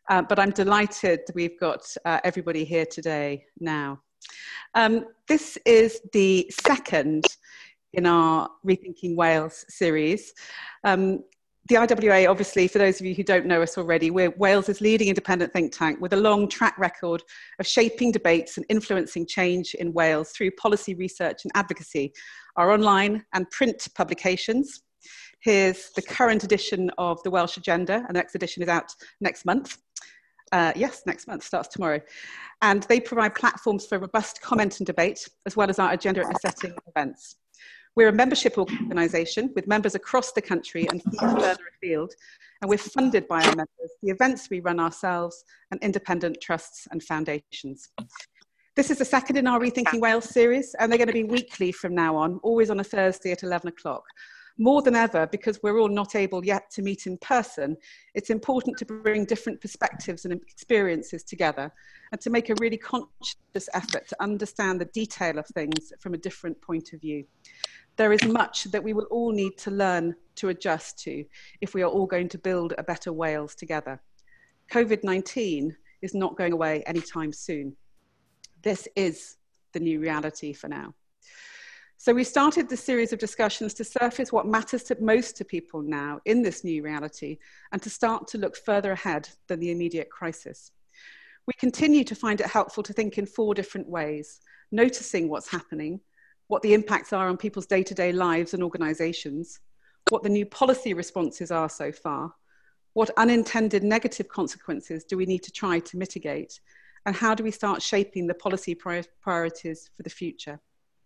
but I'm delighted we've got everybody here today now. This is the second in our Rethinking Wales series. The IWA, obviously, for those of you who don't know us already, we're Wales's leading independent think tank with a long track record of shaping debates and influencing change in Wales through policy research and advocacy, our online and print publications. Here's the current edition of the Welsh Agenda, and the next edition is out next month. Yes, next month, starts tomorrow. And they provide platforms for robust comment and debate, as well as our agenda-setting events. We're a membership organisation with members across the country and further afield, and we're funded by our members, the events we run ourselves, and independent trusts and foundations. This is the second in our Rethinking Wales series, and they're going to be weekly from now on, always on a Thursday at 11 o'clock. More than ever, because we're all not able yet to meet in person, it's important to bring different perspectives and experiences together and to make a really conscious effort to understand the detail of things from a different point of view. There is much that we will all need to learn to adjust to if we are all going to build a better Wales together. COVID-19 is not going away anytime soon. This is the new reality for now. So we started this series of discussions to surface what matters most to people now in this new reality and to start to look further ahead than the immediate crisis. We continue to find it helpful to think in 4 different ways: noticing what's happening, what the impacts are on people's day-to-day lives and organisations, what the new policy responses are so far, what unintended negative consequences do we need to try to mitigate, and how do we start shaping the policy priorities for the future.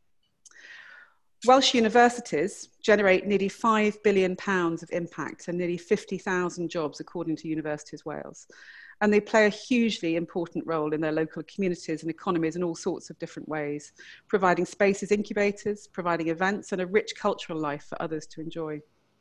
Welsh universities generate nearly £5 billion of impact and nearly 50,000 jobs, according to Universities Wales. And they play a hugely important role in their local communities and economies in all sorts of different ways, providing spaces, incubators, providing events, and a rich cultural life for others to enjoy.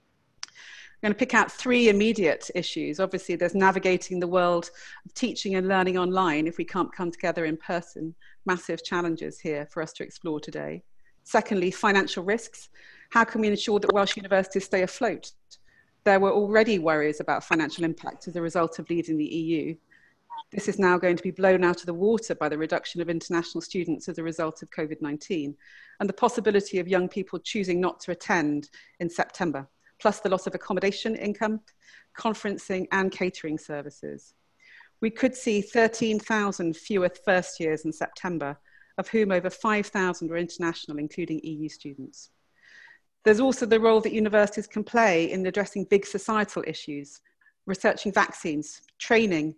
I'm going to pick out 3 immediate issues. Obviously, there's navigating the world of teaching and learning online if we can't come together in person. Massive challenges here for us to explore today. Secondly, financial risks. How can we ensure that Welsh universities stay afloat? There were already worries about financial impact as a result of leaving the EU. This is now going to be blown out of the water by the reduction of international students as a result of COVID-19 and the possibility of young people choosing not to attend in September, plus the loss of accommodation income, conferencing and catering services. We could see 13,000 fewer first years in September, of whom over 5,000 were international, including EU students. There's also the role that universities can play in addressing big societal issues, researching vaccines, training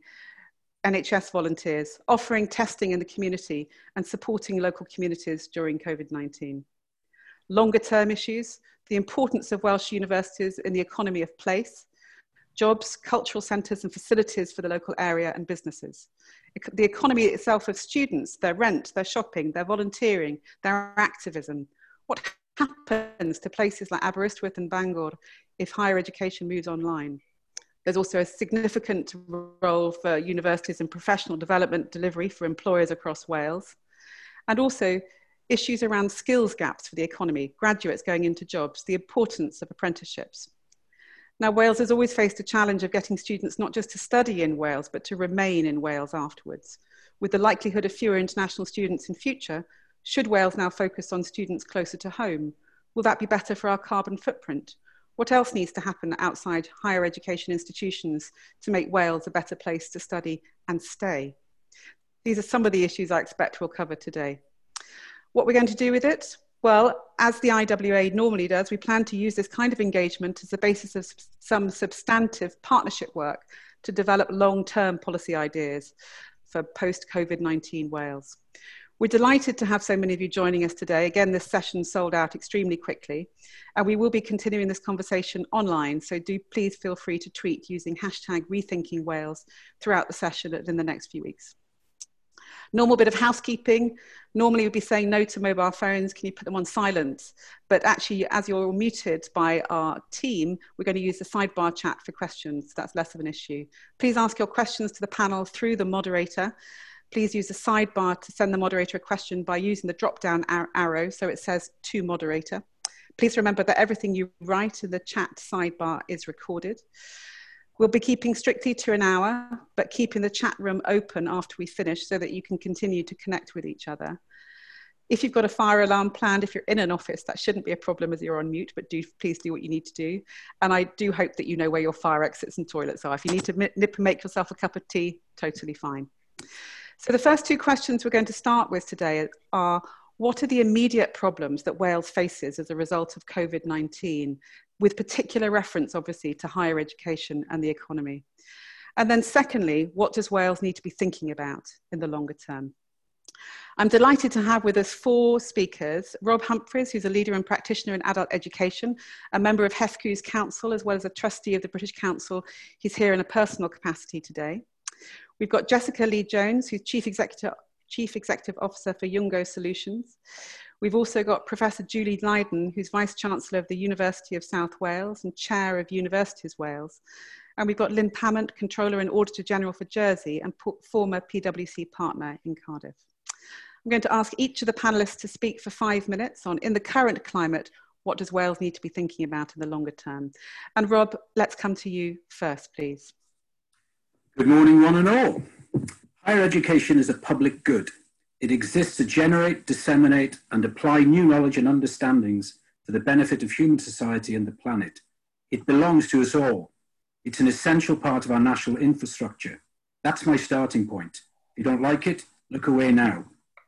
NHS volunteers, offering testing in the community, and supporting local communities during COVID-19. Longer term issues, the importance of Welsh universities in the economy of place, jobs, cultural centres and facilities for the local area and businesses. The economy itself of students, their rent, their shopping, their volunteering, their activism. What happens to places like Aberystwyth and Bangor if higher education moves online? There's also a significant role for universities in professional development delivery for employers across Wales. And also issues around skills gaps for the economy, graduates going into jobs, the importance of apprenticeships. Now, Wales has always faced a challenge of getting students not just to study in Wales, but to remain in Wales afterwards. With the likelihood of fewer international students in future, should Wales now focus on students closer to home? Will that be better for our carbon footprint? What else needs to happen outside higher education institutions to make Wales a better place to study and stay? These are some of the issues I expect we'll cover today. What we're going to do with it? Well, as the IWA normally does, we plan to use this kind of engagement as the basis of some substantive partnership work to develop long-term policy ideas for post-COVID-19 Wales. We're delighted to have so many of you joining us today. Again, this session sold out extremely quickly, and we will be continuing this conversation online, so do please feel free to tweet using hashtag #RethinkingWales throughout the session and in the next few weeks. Normal bit of housekeeping. Normally we'd be saying no to mobile phones. Can you put them on silent? But actually, as you're all muted by our team, we're going to use the sidebar chat for questions. That's less of an issue. Please ask your questions to the panel through the moderator. Please use the sidebar to send the moderator a question by using the drop-down arrow so it says to moderator. Please remember that everything you write in the chat sidebar is recorded. We'll be keeping strictly to an hour, but keeping the chat room open after we finish so that you can continue to connect with each other. If you've got a fire alarm planned, if you're in an office, that shouldn't be a problem as you're on mute, but please do what you need to do. And I do hope that you know where your fire exits and toilets are. If you need to nip and make yourself a cup of tea, totally fine. So the first two questions we're going to start with today are, what are the immediate problems that Wales faces as a result of COVID-19, with particular reference, obviously, to higher education and the economy? And then secondly, what does Wales need to be thinking about in the longer term? I'm delighted to have with us four speakers: Rob Humphreys, who's a leader and practitioner in adult education, a member of HEFCU's council, as well as a trustee of the British Council. He's here in a personal capacity today. We've got Jessica Lee-Jones, who's Chief Executive Officer for Youngo Solutions. We've also got Professor Julie Lydon, who's Vice Chancellor of the University of South Wales and Chair of Universities Wales. And we've got Lynn Pamment, Controller and Auditor General for Jersey and former PwC partner in Cardiff. I'm going to ask each of the panelists to speak for 5 minutes on, in the current climate, what does Wales need to be thinking about in the longer term? And Rob, let's come to you first, please. Good morning, one and all. Higher education is a public good. It exists to generate, disseminate, and apply new knowledge and understandings for the benefit of human society and the planet. It belongs to us all. It's an essential part of our national infrastructure. That's my starting point. If you don't like it, look away now.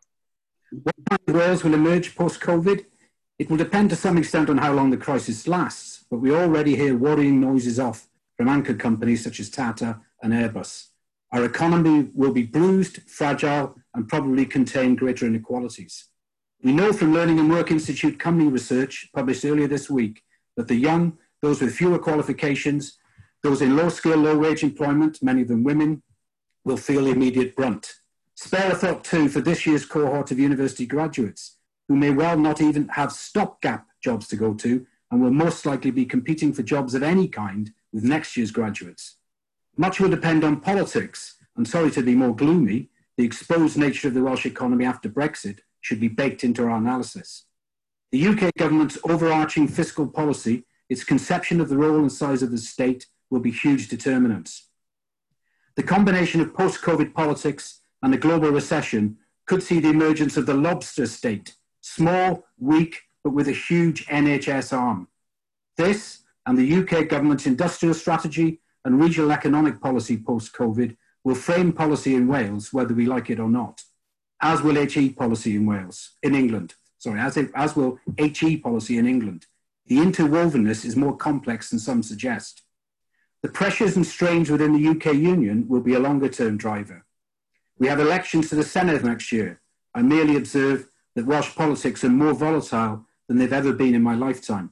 What Wales will emerge post-COVID? It will depend to some extent on how long the crisis lasts, but we already hear worrying noises off from anchor companies such as Tata and Airbus. Our economy will be bruised, fragile, and probably contain greater inequalities. We know from Learning and Work Institute company research published earlier this week that the young, those with fewer qualifications, those in low-skill, low-wage employment, many of them women, will feel the immediate brunt. Spare a thought too for this year's cohort of university graduates, who may well not even have stopgap jobs to go to and will most likely be competing for jobs of any kind with next year's graduates. Much will depend on politics, and sorry to be more gloomy, the exposed nature of the Welsh economy after Brexit should be baked into our analysis. The UK government's overarching fiscal policy, its conception of the role and size of the state, will be huge determinants. The combination of post-COVID politics and the global recession could see the emergence of the lobster state, small, weak, but with a huge NHS arm. This and the UK government's industrial strategy and regional economic policy post-COVID will frame policy in Wales, whether we like it or not, as will HE policy in Wales, in England. Sorry, as will HE policy in England. The interwovenness is more complex than some suggest. The pressures and strains within the UK Union will be a longer-term driver. We have elections to the Senedd next year. I merely observe that Welsh politics are more volatile than they've ever been in my lifetime.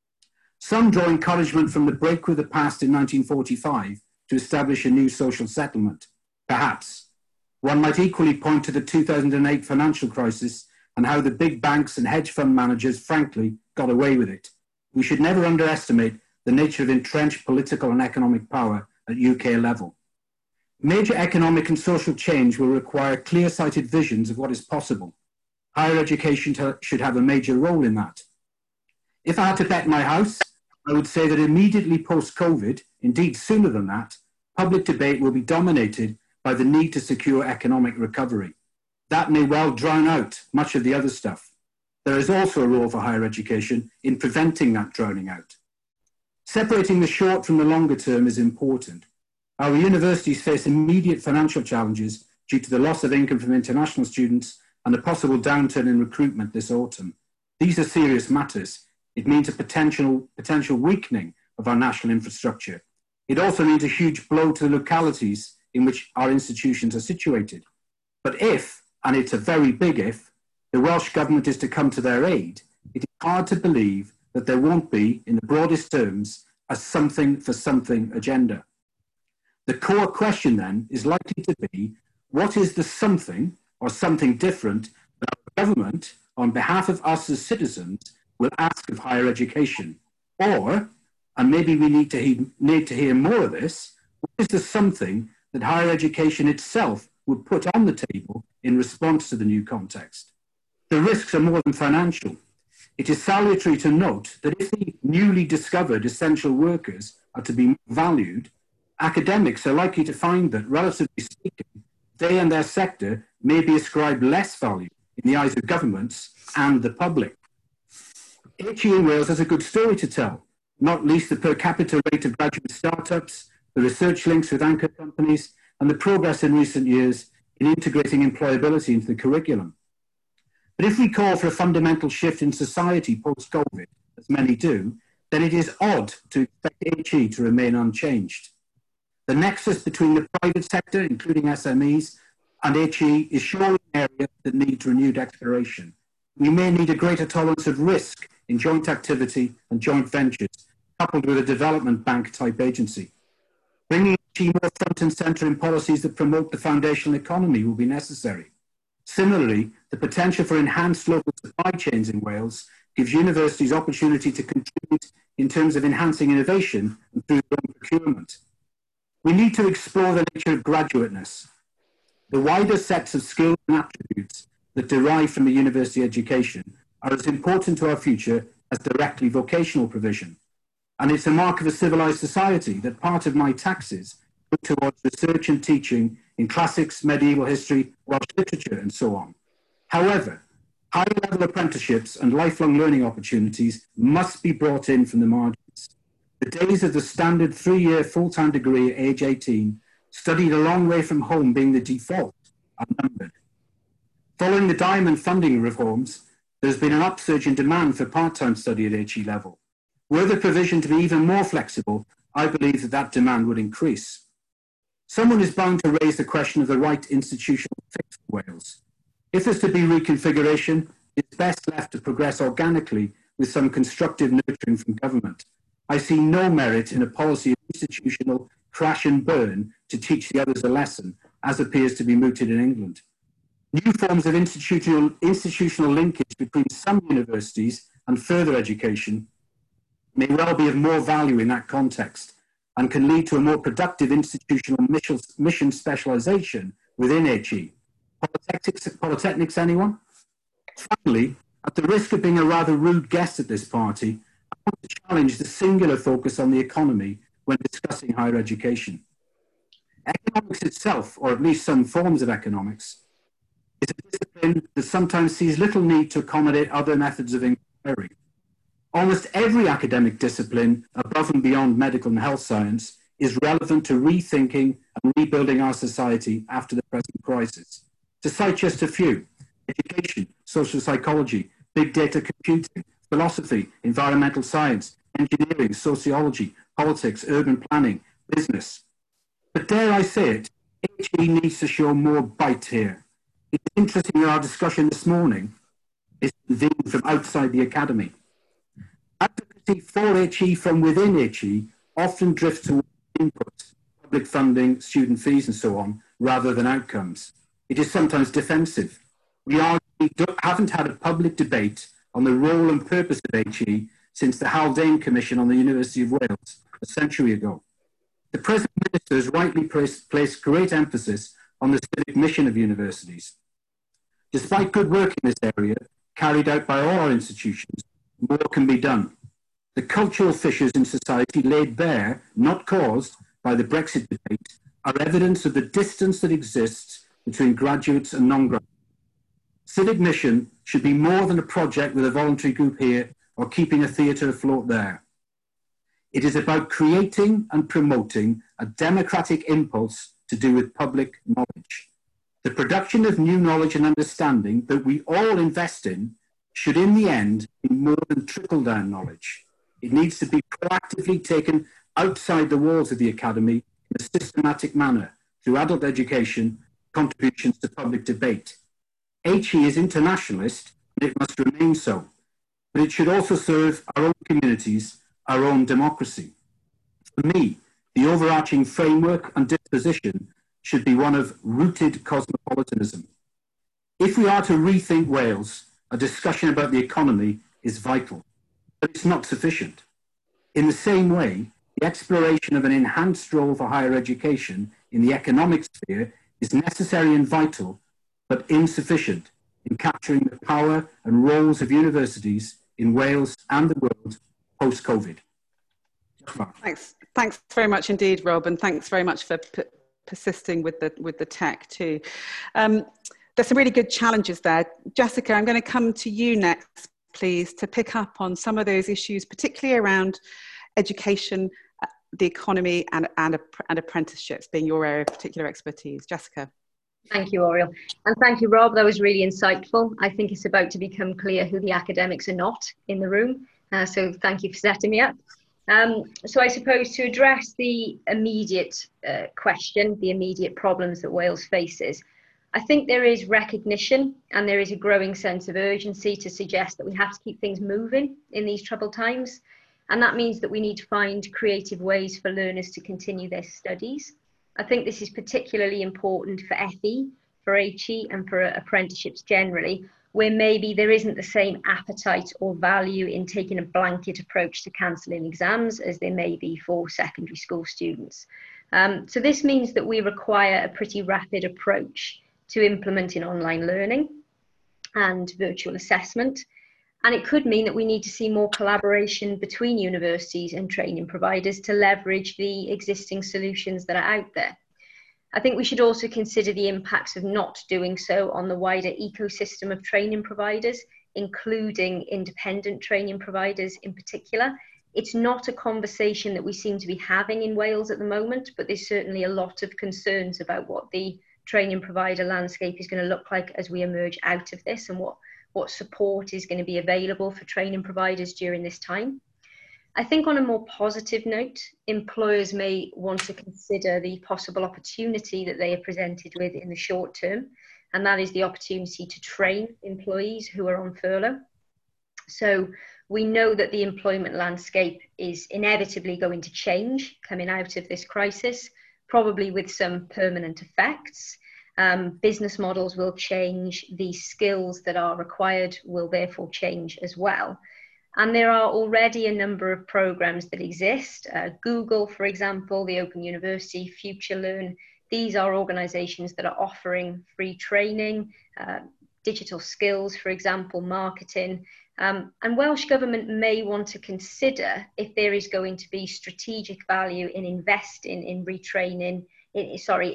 Some draw encouragement from the break with the past in 1945 to establish a new social settlement. Perhaps. One might equally point to the 2008 financial crisis and how the big banks and hedge fund managers, frankly, got away with it. We should never underestimate the nature of entrenched political and economic power at UK level. Major economic and social change will require clear-sighted visions of what is possible. Higher education should have a major role in that. If I had to bet my house, I would say that immediately post-COVID, indeed sooner than that, public debate will be dominated by the need to secure economic recovery. That may well drown out much of the other stuff. There is also a role for higher education in preventing that drowning out. Separating the short from the longer term is important. Our universities face immediate financial challenges due to the loss of income from international students and a possible downturn in recruitment this autumn. These are serious matters. It means a potential weakening of our national infrastructure. It also means a huge blow to the localities in which our institutions are situated. But if, and it's a very big if, the Welsh Government is to come to their aid, it is hard to believe that there won't be, in the broadest terms, a something for something agenda. The core question then is likely to be, what is the something or something different that our government, on behalf of us as citizens, will ask of higher education? Or, and maybe we need to hear more of this, what is the something that higher education itself would put on the table in response to the new context? The risks are more than financial. It is salutary to note that if the newly discovered essential workers are to be valued, academics are likely to find that, relatively speaking, they and their sector may be ascribed less value in the eyes of governments and the public. HE in Wales has a good story to tell, not least the per capita rate of graduate startups, the research links with anchor companies, and the progress in recent years in integrating employability into the curriculum. But if we call for a fundamental shift in society post-COVID, as many do, then it is odd to expect HE to remain unchanged. The nexus between the private sector, including SMEs, and HE is surely an area that needs renewed exploration. We may need a greater tolerance of risk in joint activity and joint ventures, coupled with a development bank type agency. Bringing HE more front and centre in policies that promote the foundational economy will be necessary. Similarly, the potential for enhanced local supply chains in Wales gives universities opportunity to contribute in terms of enhancing innovation and through their own procurement. We need to explore the nature of graduateness, the wider sets of skills and attributes that derive from a university education are as important to our future as directly vocational provision. And it's a mark of a civilized society that part of my taxes go towards research and teaching in classics, medieval history, Welsh literature, and so on. However, higher level apprenticeships and lifelong learning opportunities must be brought in from the margins. The days of the standard 3-year full-time degree at age 18, studied a long way from home being the default, are numbered. Following the Diamond funding reforms, there's been an upsurge in demand for part-time study at HE level. Were the provision to be even more flexible, I believe that that demand would increase. Someone is bound to raise the question of the right institutional fix for Wales. If there's to be reconfiguration, it's best left to progress organically with some constructive nurturing from government. I see no merit in a policy of institutional crash and burn to teach the others a lesson, as appears to be mooted in England. New forms of institutional linkage between some universities and further education may well be of more value in that context and can lead to a more productive institutional mission specialisation within HE. Polytechnics, anyone? Finally, at the risk of being a rather rude guest at this party, I want to challenge the singular focus on the economy when discussing higher education. Economics itself, or at least some forms of economics, is a discipline that sometimes sees little need to accommodate other methods of inquiry. Almost every academic discipline, above and beyond medical and health science, is relevant to rethinking and rebuilding our society after the present crisis. To cite just a few: education, social psychology, big data computing, philosophy, environmental science, engineering, sociology, politics, urban planning, business. But dare I say it, HE needs to show more bite here. It's interesting that our discussion this morning is convened from outside the academy. Advocacy for HE from within HE often drifts towards input, public funding, student fees and so on, rather than outcomes. It is sometimes defensive. We haven't had a public debate on the role and purpose of HE since the Haldane Commission on the University of Wales a century ago. The present minister has rightly placed great emphasis on the civic mission of universities. Despite good work in this area, carried out by all our institutions, more can be done. The cultural fissures in society laid bare, not caused by the Brexit debate, are evidence of the distance that exists between graduates and non-graduates. Civic mission should be more than a project with a voluntary group here or keeping a theatre afloat there. It is about creating and promoting a democratic impulse to do with public knowledge. The production of new knowledge and understanding that we all invest in should in the end be more than trickle-down knowledge. It needs to be proactively taken outside the walls of the academy in a systematic manner through adult education, contributions to public debate. HE is internationalist, and it must remain so, but it should also serve our own communities, our own democracy. For me, the overarching framework and disposition should be one of rooted cosmopolitanism. If we are to rethink Wales, a discussion about the economy is vital, but it's not sufficient. In the same way, the exploration of an enhanced role for higher education in the economic sphere is necessary and vital, but insufficient in capturing the power and roles of universities in Wales and the world post-COVID. Thanks very much indeed, Rob, and thanks very much for persisting with the tech too. There's some really good challenges there. Jessica, I'm going to come to you next, please, to pick up on some of those issues, particularly around education, the economy, and apprenticeships being your area of particular expertise. Jessica. Thank you, Oriel. And thank you, Rob. That was really insightful. I think it's about to become clear who the academics are not in the room. So thank you for setting me up. So I suppose to address the immediate question, the immediate problems that Wales faces, I think there is recognition and there is a growing sense of urgency to suggest that we have to keep things moving in these troubled times. And that means that we need to find creative ways for learners to continue their studies. I think this is particularly important for FE, for HE, and for apprenticeships generally, where maybe there isn't the same appetite or value in taking a blanket approach to cancelling exams as there may be for secondary school students. So this means that we require a pretty rapid approach to implementing online learning and virtual assessment. And it could mean that we need to see more collaboration between universities and training providers to leverage the existing solutions that are out there. I think we should also consider the impacts of not doing so on the wider ecosystem of training providers, including independent training providers in particular. It's not a conversation that we seem to be having in Wales at the moment, but there's certainly a lot of concerns about what the training provider landscape is going to look like as we emerge out of this, and what support is going to be available for training providers during this time. I think on a more positive note, employers may want to consider the possible opportunity that they are presented with in the short term, and that is the opportunity to train employees who are on furlough. So we know that the employment landscape is inevitably going to change coming out of this crisis, probably with some permanent effects. Business models will change, the skills that are required will therefore change as well. And there are already a number of programs that exist. Google, for example, the Open University, FutureLearn. These are organizations that are offering free training, digital skills, for example, marketing. And Welsh Government may want to consider if there is going to be strategic value in investing in retraining, in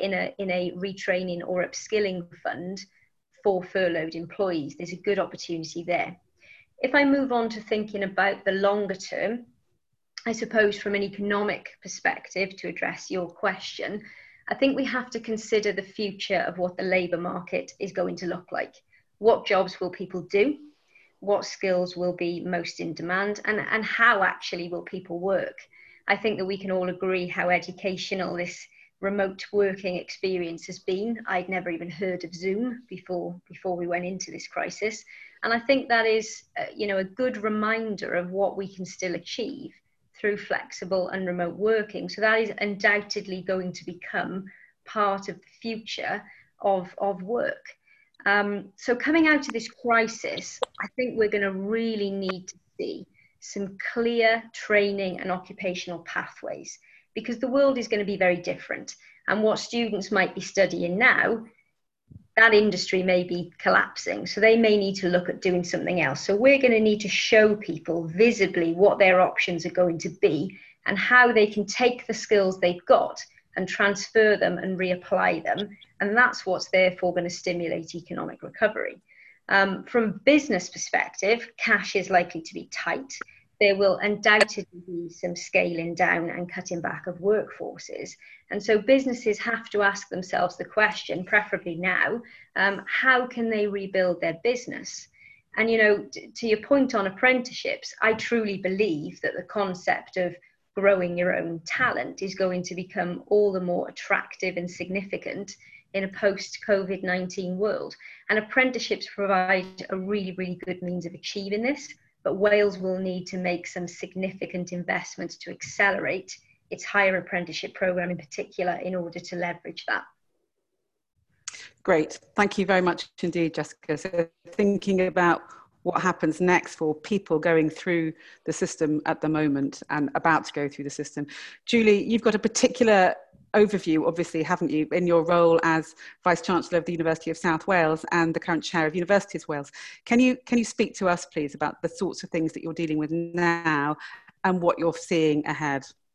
a retraining or upskilling fund for furloughed employees. There's a good opportunity there. If I move on to thinking about the longer term, I suppose from an economic perspective, to address your question, I think we have to consider the future of what the labour market is going to look like. What jobs will people do? What skills will be most in demand? And how actually will people work? I think that we can all agree how educational this remote working experience has been. I'd never even heard of Zoom before we went into this crisis. And I think that is, a good reminder of what we can still achieve through flexible and remote working. So that is undoubtedly going to become part of the future of work. So coming out of this crisis, I think we're going to really need to see some clear training and occupational pathways, because the world is going to be very different. And what students might be studying now, that industry may be collapsing. So they may need to look at doing something else. So we're going to need to show people visibly what their options are going to be and how they can take the skills they've got and transfer them and reapply them. And that's what's therefore going to stimulate economic recovery. From a business perspective, cash is likely to be tight. There will undoubtedly be some scaling down and cutting back of workforces. And so businesses have to ask themselves the question, preferably now, how can they rebuild their business? And, to your point on apprenticeships, I truly believe that the concept of growing your own talent is going to become all the more attractive and significant in a post-COVID-19 world. And apprenticeships provide a really, really good means of achieving this. But Wales will need to make some significant investments to accelerate its higher apprenticeship programme in particular in order to leverage that. Great. Thank you very much indeed, Jessica. So thinking about what happens next for people going through the system at the moment and about to go through the system. Julie, you've got a particular overview, obviously, haven't you, in your role as Vice-Chancellor of the University of South Wales and the current Chair of Universities Wales. Can you speak to us, please, about the sorts of things that you're dealing with now and what you're seeing ahead?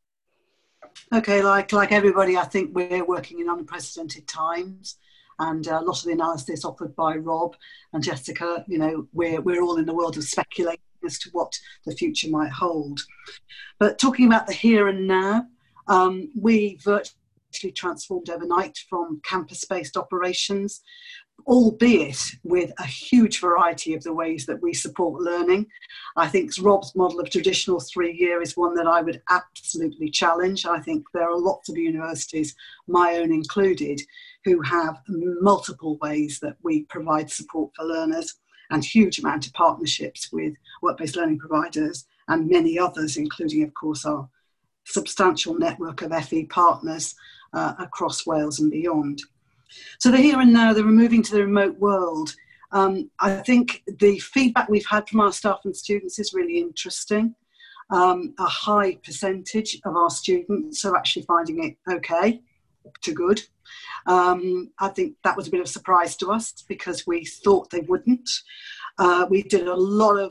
Okay, like everybody, I think we're working in unprecedented times, and a lot of the analysis offered by Rob and Jessica, you know, we're all in the world of speculating as to what the future might hold. But talking about the here and now, we virtually transformed overnight from campus-based operations, albeit with a huge variety of the ways that we support learning. I think Rob's model of traditional 3-year is one that I would absolutely challenge. I think there are lots of universities, my own included, who have multiple ways that we provide support for learners, and huge amount of partnerships with work-based learning providers and many others, including, of course, our substantial network of FE partners across Wales and beyond. So the here and now, the moving to the remote world. I think the feedback we've had from our staff and students is really interesting. A high percentage of our students are actually finding it okay to good. I think that was a bit of a surprise to us because we thought they wouldn't. We did a lot of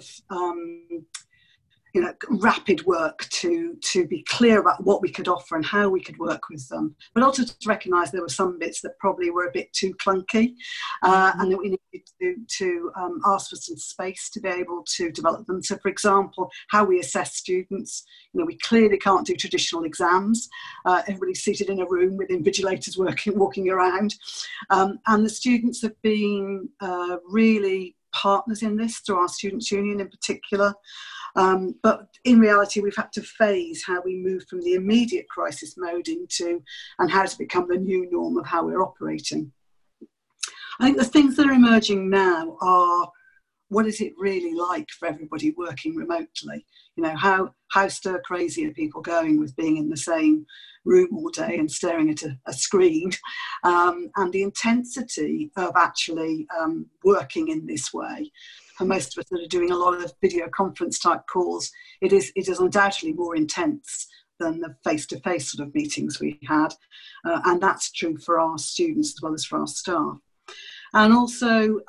rapid work to be clear about what we could offer and how we could work with them, but also to recognise there were some bits that probably were a bit too clunky, and that we needed to ask for some space to be able to develop them. So, for example, how we assess students. You know, we clearly can't do traditional exams. Everybody's seated in a room with invigilators walking around, and the students have been really partners in this through our Students' Union in particular. But in reality, we've had to phase how we move from the immediate crisis mode into and how to become the new norm of how we're operating. I think the things that are emerging now are, what is it really like for everybody working remotely? You know, how stir crazy are people going with being in the same room all day and staring at a screen, and the intensity of actually working in this way. For most of us that are doing a lot of video conference type calls, it is undoubtedly more intense than the face-to-face sort of meetings we had, and that's true for our students as well as for our staff. And also,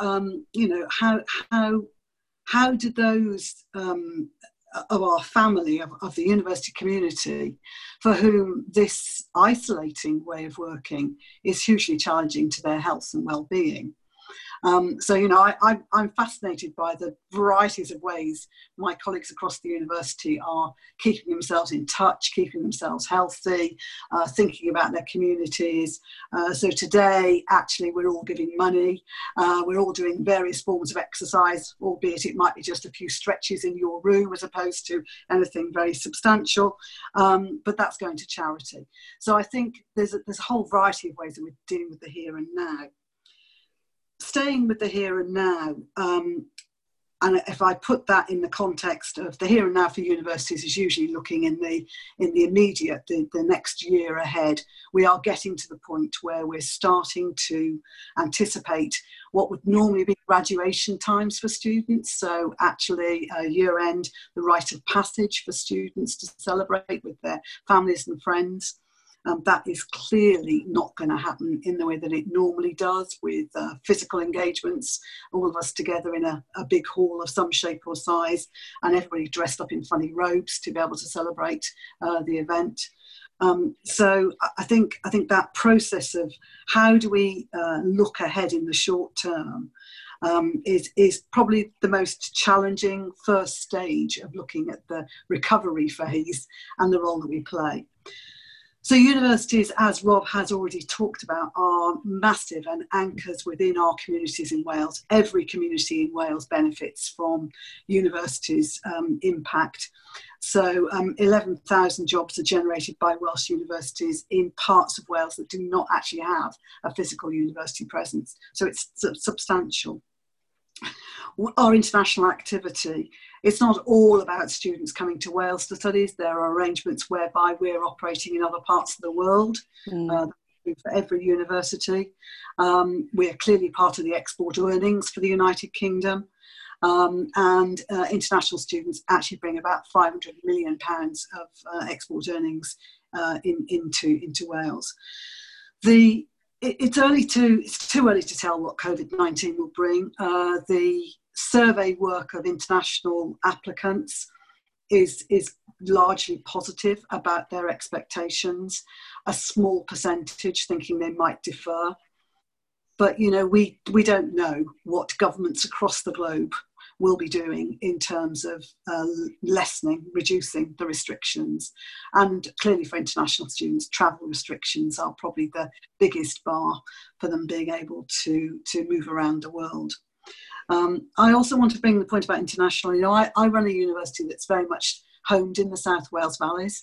how did those of our family, of the university community, for whom this isolating way of working is hugely challenging to their health and well-being? So, you know, I'm fascinated by the varieties of ways my colleagues across the university are keeping themselves in touch, keeping themselves healthy, thinking about their communities. So today, actually, we're all giving money. We're all doing various forms of exercise, albeit it might be just a few stretches in your room as opposed to anything very substantial. But that's going to charity. So I think there's a whole variety of ways that we're dealing with the here and now. Staying with the here and now, and if I put that in the context of the here and now for universities is usually looking in the immediate, the next year ahead, we are getting to the point where we're starting to anticipate what would normally be graduation times for students. So actually year end, the rite of passage for students to celebrate with their families and friends. That is clearly not going to happen in the way that it normally does, with physical engagements, all of us together in a big hall of some shape or size, and everybody dressed up in funny robes to be able to celebrate the event. So I think that process of how do we look ahead in the short term is probably the most challenging first stage of looking at the recovery phase and the role that we play. So universities, as Rob has already talked about, are massive and anchors within our communities in Wales. Every community in Wales benefits from universities' impact. So 11,000 jobs are generated by Welsh universities in parts of Wales that do not actually have a physical university presence. So it's substantial. Our international activity, it's not all about students coming to Wales to studies. There are arrangements whereby we're operating in other parts of the world for every university. We're clearly part of the export earnings for the United Kingdom, and international students actually bring about £500 million of export earnings into Wales. It's too early to tell what COVID-19 will bring. The survey work of international applicants is largely positive about their expectations, a small percentage thinking they might defer. But, you know, we don't know what governments across the globe will be doing in terms of reducing the restrictions. And clearly for international students, travel restrictions are probably the biggest bar for them being able to move around the world. I also want to bring the point about international. You know, I run a university that's very much homed in the South Wales Valleys,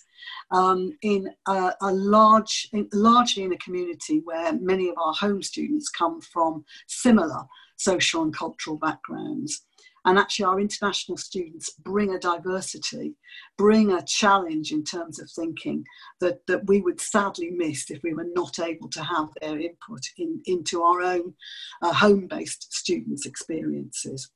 largely in a community where many of our home students come from similar social and cultural backgrounds. And actually our international students bring a diversity, bring a challenge in terms of thinking that we would sadly miss if we were not able to have their input into our own home-based students' experiences.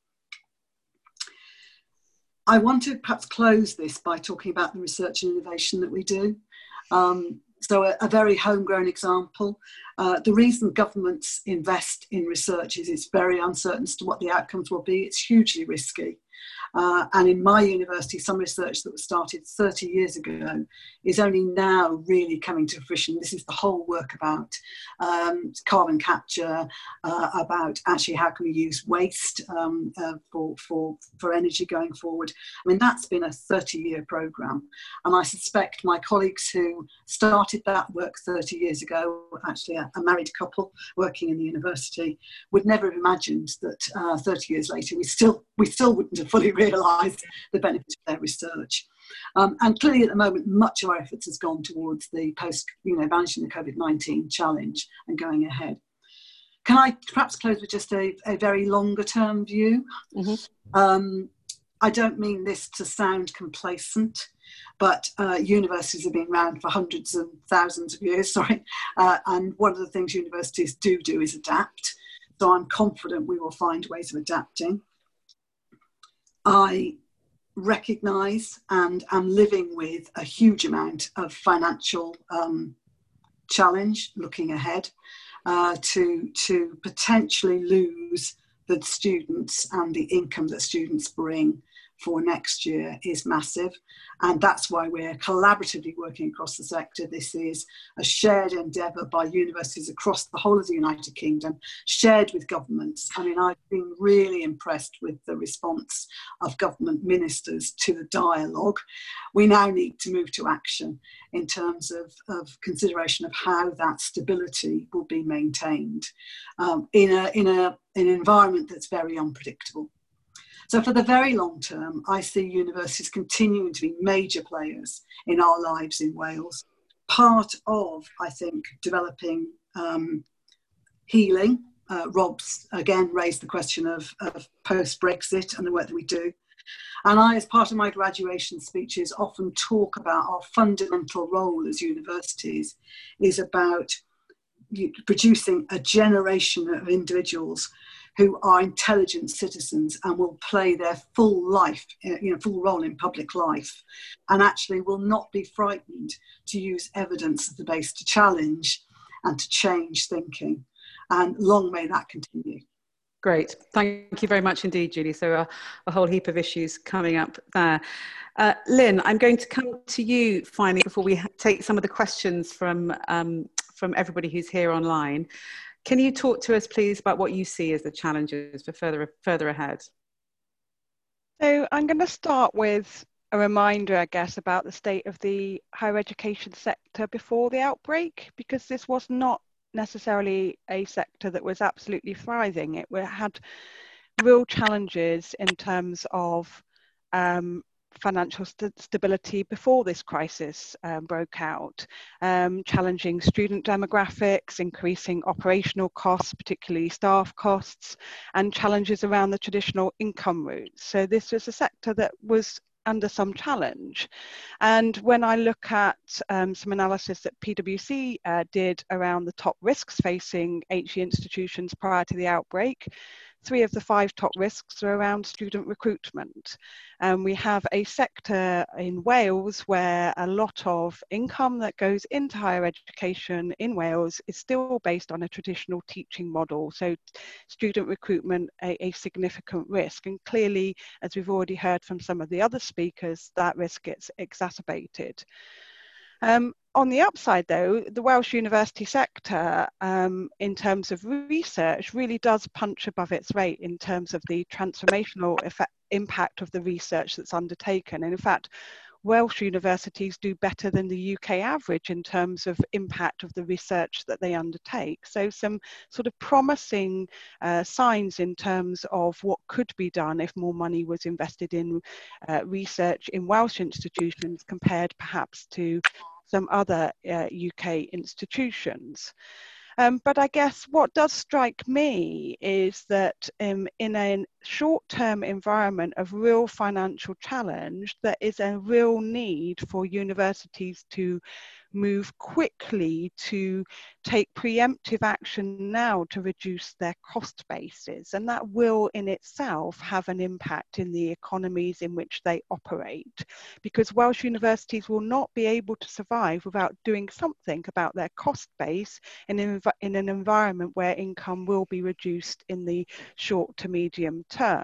I want to perhaps close this by talking about the research and innovation that we do. So a very homegrown example. The reason governments invest in research is it's very uncertain as to what the outcomes will be. It's hugely risky. And in my university, some research that was started 30 years ago is only now really coming to fruition. This is the whole work about carbon capture, about actually how can we use waste for energy going forward. I mean, that's been a 30-year programme. And I suspect my colleagues who started that work 30 years ago, actually a married couple working in the university, would never have imagined that 30 years later we still wouldn't have fully realised the benefits of their research. And clearly at the moment, much of our efforts has gone towards the managing the COVID-19 challenge and going ahead. Can I perhaps close with just a very longer term view? Mm-hmm. I don't mean this to sound complacent, but universities have been around for hundreds and thousands of years, and one of the things universities do is adapt. So I'm confident we will find ways of adapting. I recognise and am living with a huge amount of financial challenge looking ahead to potentially lose the students, and the income that students bring for next year is massive. And that's why we're collaboratively working across the sector. This is a shared endeavour by universities across the whole of the United Kingdom, shared with governments. I mean, I've been really impressed with the response of government ministers to the dialogue. We now need to move to action in terms of consideration of how that stability will be maintained in an environment that's very unpredictable. So for the very long term, I see universities continuing to be major players in our lives in Wales. Part of, I think, developing healing. Rob's again raised the question of post-Brexit and the work that we do. And I, as part of my graduation speeches, often talk about our fundamental role as universities is about producing a generation of individuals who are intelligent citizens and will play their full role in public life, and actually will not be frightened to use evidence as the base to challenge and to change thinking. And long may that continue. Great. Thank you very much indeed, Julie. So a whole heap of issues coming up there. Lynn, I'm going to come to you finally before we take some of the questions from everybody who's here online. Can you talk to us, please, about what you see as the challenges for further ahead? So I'm going to start with a reminder, I guess, about the state of the higher education sector before the outbreak, because this was not necessarily a sector that was absolutely thriving. It had real challenges in terms of financial stability before this crisis broke out, challenging student demographics, increasing operational costs, particularly staff costs, and challenges around the traditional income routes. So this was a sector that was under some challenge. And when I look at some analysis that PwC did around the top risks facing HE institutions prior to the outbreak, 3 of the 5 top risks are around student recruitment. We have a sector in Wales where a lot of income that goes into higher education in Wales is still based on a traditional teaching model. So student recruitment, a significant risk. And clearly, as we've already heard from some of the other speakers, that risk gets exacerbated. On the upside, though, the Welsh university sector, in terms of research, really does punch above its weight in terms of the transformational impact of the research that's undertaken. And in fact, Welsh universities do better than the UK average in terms of impact of the research that they undertake. So some sort of promising signs in terms of what could be done if more money was invested in research in Welsh institutions compared perhaps to some other UK institutions. But I guess what does strike me is that in a short-term environment of real financial challenge, there is a real need for universities to move quickly to take preemptive action now to reduce their cost bases. And that will in itself have an impact in the economies in which they operate, because Welsh universities will not be able to survive without doing something about their cost base in an environment where income will be reduced in the short to medium term.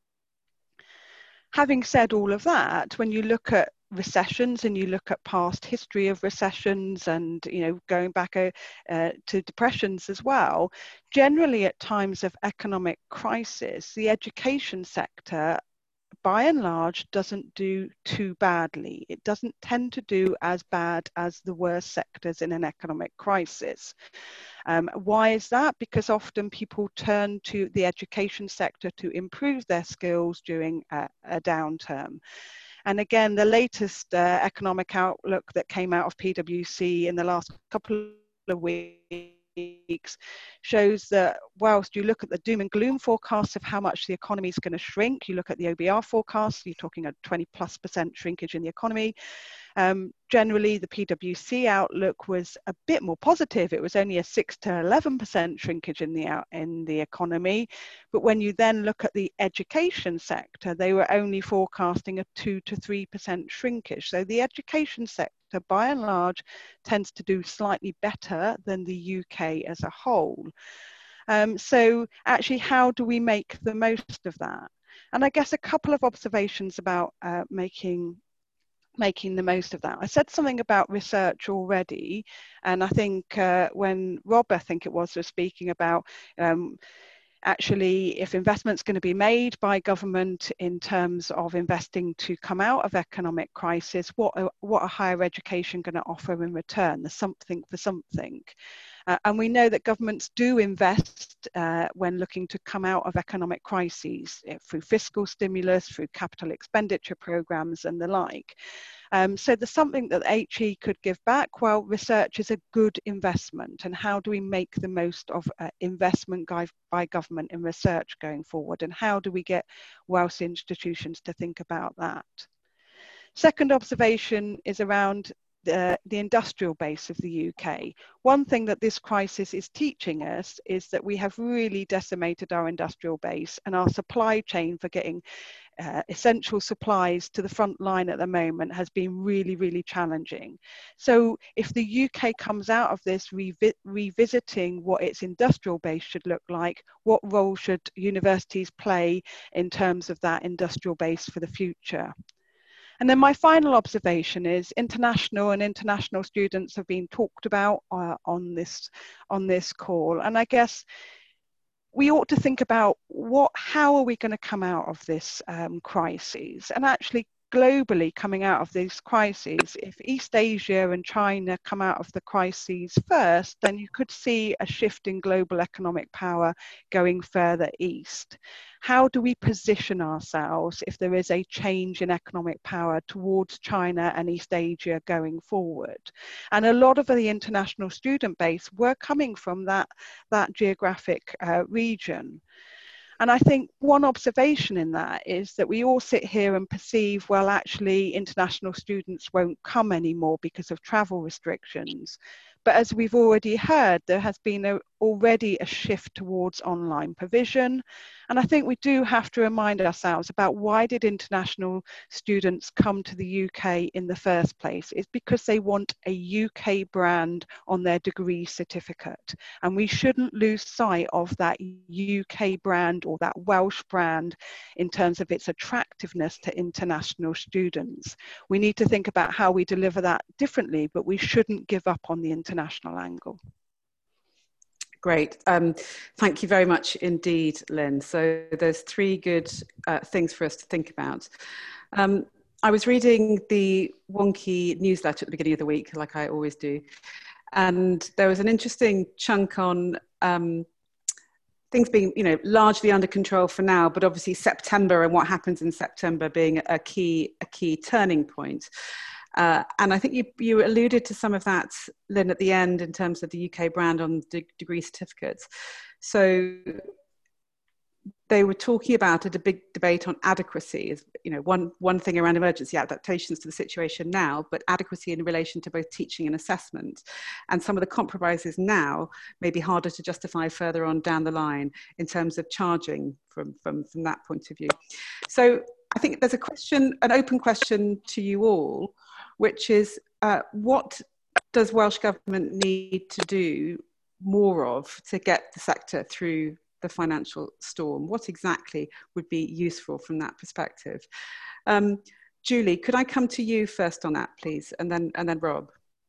Having said all of that, when you look at recessions and you look at past history of recessions and going back to depressions as well, generally at times of economic crisis, the education sector by and large doesn't do too badly. It doesn't tend to do as bad as the worst sectors in an economic crisis. Why is that? Because often people turn to the education sector to improve their skills during a downturn. And again, the latest economic outlook that came out of PwC in the last couple of weeks shows that whilst you look at the doom and gloom forecasts of how much the economy is going to shrink, you look at the OBR forecasts, you're talking a 20+% shrinkage in the economy. Generally, the PwC outlook was a bit more positive. It was only a 6 to 11% shrinkage in the economy. But when you then look at the education sector, they were only forecasting a 2 to 3% shrinkage. So the education sector, by and large, tends to do slightly better than the UK as a whole. So actually, how do we make the most of that? And I guess a couple of observations about making the most of that. I said something about research already, and I think when Rob, I think it was speaking about actually if investment's going to be made by government in terms of investing to come out of economic crisis, what are higher education going to offer in return? The something for something. And we know that governments do invest when looking to come out of economic crises through fiscal stimulus, through capital expenditure programs and the like. So there's something that HE could give back. Well, research is a good investment, and how do we make the most of investment by government in research going forward, and how do we get Welsh institutions to think about that? Second observation is around the industrial base of the UK. One thing that this crisis is teaching us is that we have really decimated our industrial base, and our supply chain for getting essential supplies to the front line at the moment has been really, really challenging. So if the UK comes out of this revisiting what its industrial base should look like, what role should universities play in terms of that industrial base for the future? And then my final observation is international students have been talked about on this call. And I guess we ought to think about how are we going to come out of this crisis? And actually globally coming out of these crises, if East Asia and China come out of the crises first, then you could see a shift in global economic power going further east. How do we position ourselves if there is a change in economic power towards China and East Asia going forward? And a lot of the international student base were coming from that geographic region. And I think one observation in that is that we all sit here and perceive, well, actually international students won't come anymore because of travel restrictions. But as we've already heard, there has been already a shift towards online provision. And I think we do have to remind ourselves about why did international students come to the UK in the first place? It's because they want a UK brand on their degree certificate. And we shouldn't lose sight of that UK brand or that Welsh brand in terms of its attractiveness to international students. We need to think about how we deliver that differently, but we shouldn't give up on the international angle. Great. Thank you very much indeed, Lynn. So there's three good things for us to think about. I was reading the Wonky newsletter at the beginning of the week, like I always do, and there was an interesting chunk on things being, largely under control for now, but obviously September and what happens in September being a key turning point. And I think you alluded to some of that, Lynn, at the end in terms of the UK brand on degree certificates. So they were talking about a big debate on adequacy, is one thing around emergency adaptations to the situation now, but adequacy in relation to both teaching and assessment. And some of the compromises now may be harder to justify further on down the line in terms of charging from that point of view. So I think there's an open question to you all, which is what does Welsh Government need to do more of to get the sector through the financial storm? What exactly would be useful from that perspective? Julie, could I come to you first on that, please, and then Rob?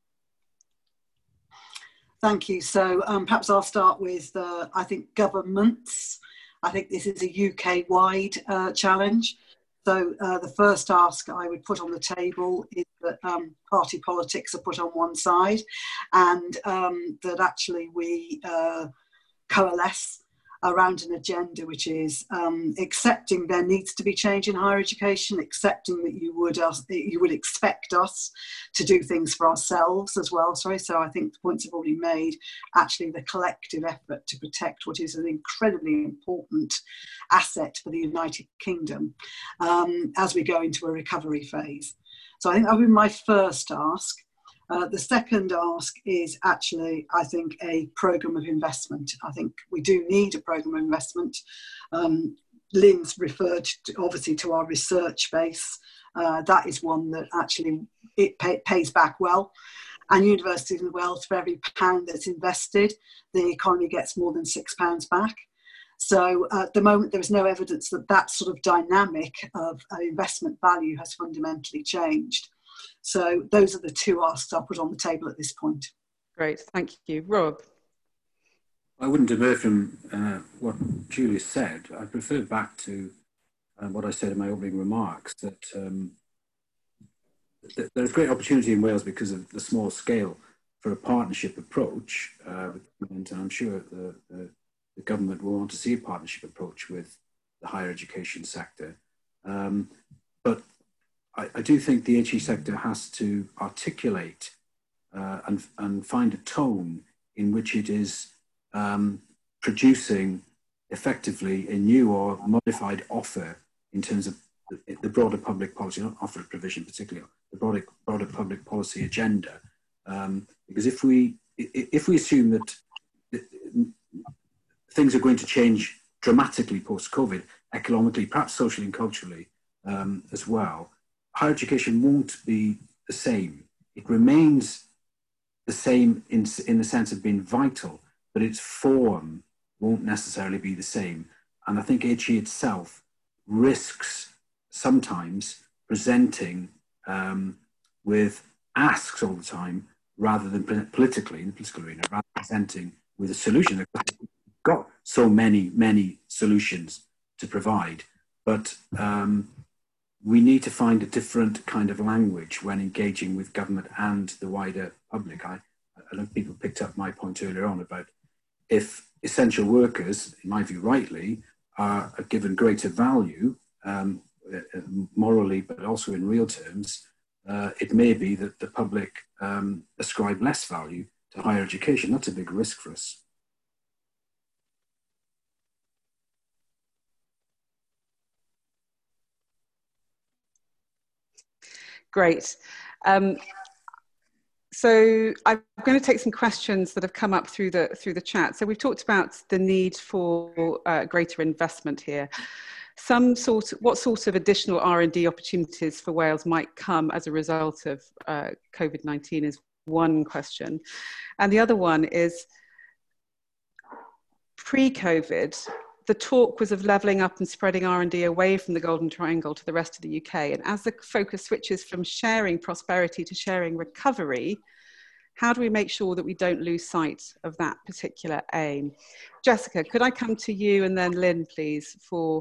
Thank you. So perhaps I'll start with, I think, governments. I think this is a UK-wide challenge. So the first ask I would put on the table is that party politics are put on one side, and that actually we coalesce around an agenda which is accepting there needs to be change in higher education, accepting that you would expect us to do things for ourselves as well. So I think the points have already made, actually the collective effort to protect what is an incredibly important asset for the United Kingdom as we go into a recovery phase. So I think that would be my first ask. The second ask is actually, I think, a programme of investment. I think we do need a programme of investment. Lynn's referred obviously to our research base. That is one that actually pays back well. And universities in Wales, for every pound that's invested, the economy gets more than £6 back. So at the moment, there is no evidence that that sort of dynamic of investment value has fundamentally changed. So those are the two asks I'll put on the table at this point. Great, thank you. Rob? I wouldn't demur from what Julie said. I prefer back to what I said in my opening remarks, that there's great opportunity in Wales because of the small scale for a partnership approach. And I'm sure the government will want to see a partnership approach with the higher education sector. But I do think the HE sector has to articulate and find a tone in which it is producing effectively a new or modified offer in terms of the broader public policy, not offer of provision particularly, the broader public policy agenda. Because if we assume that things are going to change dramatically post-COVID, economically, perhaps socially and culturally as well, higher education won't be the same. It remains the same in the sense of being vital, but its form won't necessarily be the same. And I think HE itself risks sometimes presenting with asks all the time, rather than politically, in the political arena, rather than presenting with a solution. They've got so many solutions to provide, but we need to find a different kind of language when engaging with government and the wider public. I know people picked up my point earlier on about if essential workers, in my view rightly, are given greater value morally, but also in real terms, it may be that the public ascribe less value to higher education. That's a big risk for us. Great. So I'm going to take some questions that have come up through the chat. So we've talked about the need for greater investment here. What sort of additional R&D opportunities for Wales might come as a result of COVID-19 is one question. And the other one is, pre-COVID, the talk was of levelling up and spreading R&D away from the Golden Triangle to the rest of the UK. And as the focus switches from sharing prosperity to sharing recovery, how do we make sure that we don't lose sight of that particular aim? Jessica, could I come to you and then Lynn, please, for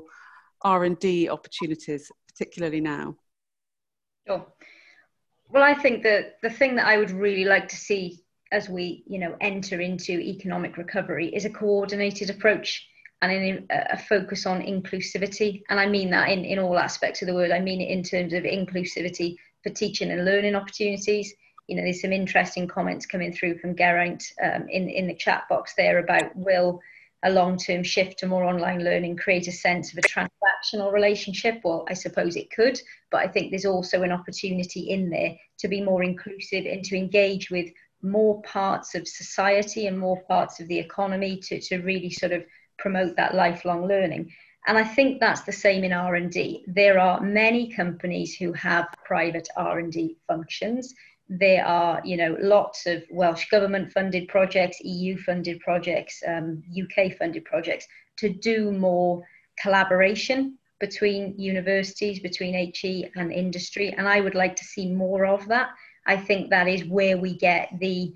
R&D opportunities, particularly now? Sure. Well, I think that the thing that I would really like to see as we, enter into economic recovery is a coordinated approach and a focus on inclusivity. And I mean that in all aspects of the word. I mean it in terms of inclusivity for teaching and learning opportunities. There's some interesting comments coming through from Geraint in the chat box there about, will a long-term shift to more online learning create a sense of a transactional relationship? Well, I suppose it could, but I think there's also an opportunity in there to be more inclusive and to engage with more parts of society and more parts of the economy to really sort of promote that lifelong learning. And I think that's the same in R&D. There are many companies who have private R&D functions. There are, lots of Welsh government funded projects, EU funded projects, UK funded projects to do more collaboration between universities, between HE and industry. And I would like to see more of that. I think that is where we get the,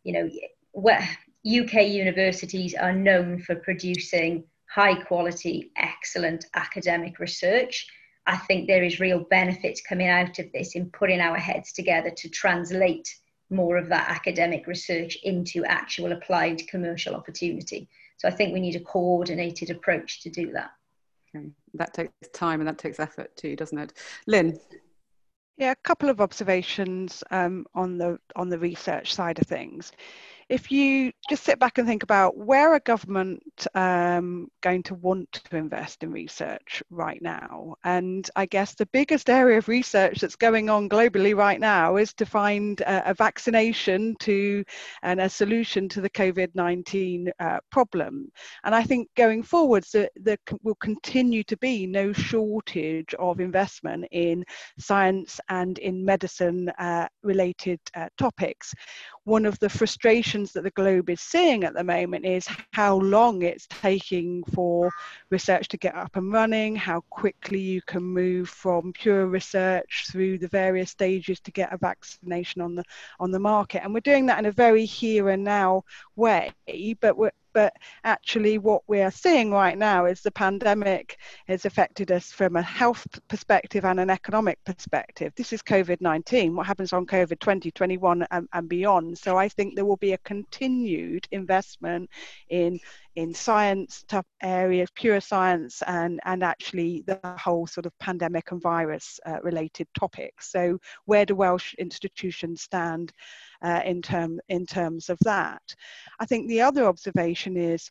where UK universities are known for producing high quality, excellent academic research. I think there is real benefits coming out of this in putting our heads together to translate more of that academic research into actual applied commercial opportunity. So I think we need a coordinated approach to do that. Okay. That takes time and that takes effort too, doesn't it? Lynn? Yeah, a couple of observations on the research side of things. If you just sit back and think about, where are government going to want to invest in research right now? And I guess the biggest area of research that's going on globally right now is to find a vaccination and a solution to the COVID-19 problem. And I think going forwards, there will continue to be no shortage of investment in science and in medicine related topics. One of the frustrations that the globe is seeing at the moment is how long it's taking for research to get up and running, how quickly you can move from pure research through the various stages to get a vaccination on the market. And we're doing that in a very here and now way, but actually what we are seeing right now is the pandemic has affected us from a health perspective and an economic perspective. This is COVID-19. What happens on COVID 2021 and beyond? So I think there will be a continued investment in science type areas, pure science, and actually the whole sort of pandemic and virus related topics. So where do Welsh institutions stand in terms of that? I think the other observation is,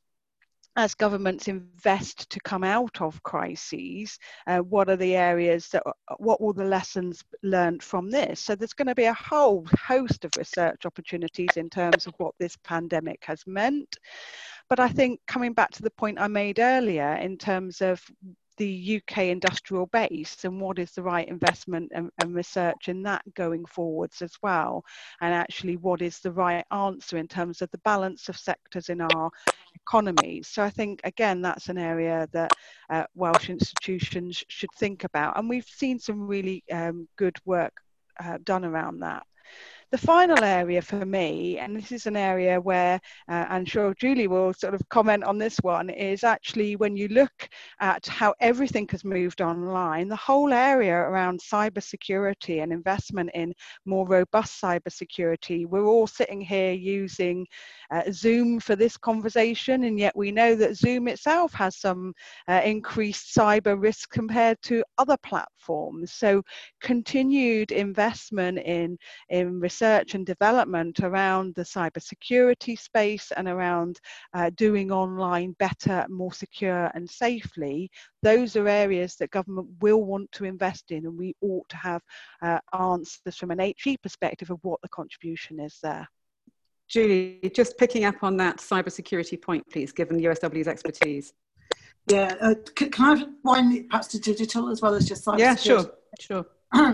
as governments invest to come out of crises, what are the areas what will the lessons learned from this? So there's going to be a whole host of research opportunities in terms of what this pandemic has meant. But I think, coming back to the point I made earlier in terms of the UK industrial base and what is the right investment and research in that going forwards as well, and actually what is the right answer in terms of the balance of sectors in our economies. So I think, again, that's an area that Welsh institutions should think about, and we've seen some really good work done around that. The final area for me, and this is an area where I'm sure Julie will sort of comment on this one, is actually when you look at how everything has moved online, the whole area around cybersecurity and investment in more robust cybersecurity. We're all sitting here using Zoom for this conversation, and yet we know that Zoom itself has some increased cyber risk compared to other platforms. So continued investment in research research and development around the cybersecurity space and around doing online better, more secure and safely, those are areas that government will want to invest in, and we ought to have answers from an HE perspective of what the contribution is there. Julie, just picking up on that cybersecurity point, please, given USW's expertise. Yeah, can I wind it perhaps to digital as well as just cybersecurity? Yeah, sure.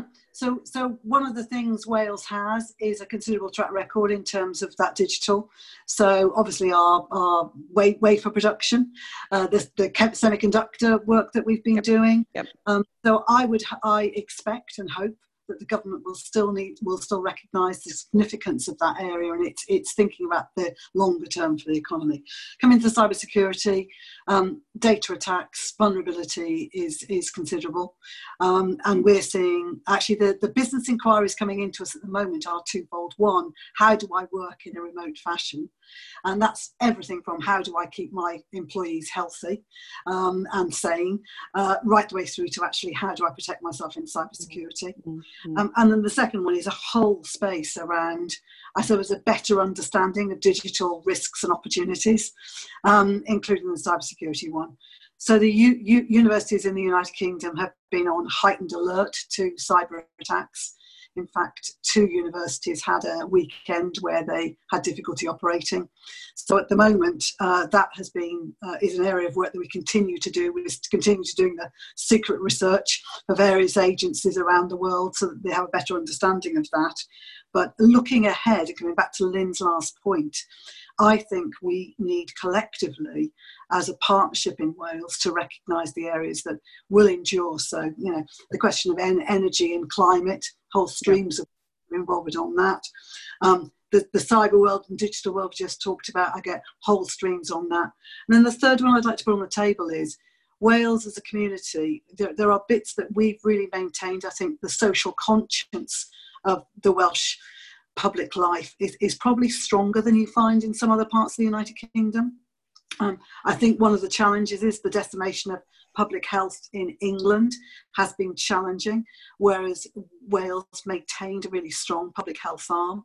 So one of the things Wales has is a considerable track record in terms of that digital. So obviously our wafer production, the semiconductor work that we've been doing. Yep. So I expect and hope that the government will still recognise the significance of that area, and it's thinking about the longer term for the economy. Coming to cybersecurity, data attacks, vulnerability is considerable, and we're seeing actually the business inquiries coming into us at the moment are twofold. One, how do I work in a remote fashion? And that's everything from how do I keep my employees healthy and sane, right the way through to actually how do I protect myself in cybersecurity. And then the second one is a whole space around, I suppose, a better understanding of digital risks and opportunities, including the cybersecurity one. So the universities in the United Kingdom have been on heightened alert to cyber attacks. In fact, 2 universities had a weekend where they had difficulty operating. So at the moment, that has been is an area of work that we continue to do. We continue to doing the secret research for various agencies around the world so that they have a better understanding of that. But looking ahead, coming back to Lynn's last point, I think we need collectively, as a partnership in Wales, to recognise the areas that will endure. So, you know, the question of energy and climate, whole streams are involved on that. The cyber world and digital world we just talked about, I get whole streams on that. And then the third one I'd like to put on the table is Wales as a community. There are bits that we've really maintained. I think the social conscience of the Welsh public life is probably stronger than you find in some other parts of the United Kingdom. I think one of the challenges is the decimation of public health in England has been challenging, whereas Wales maintained a really strong public health arm.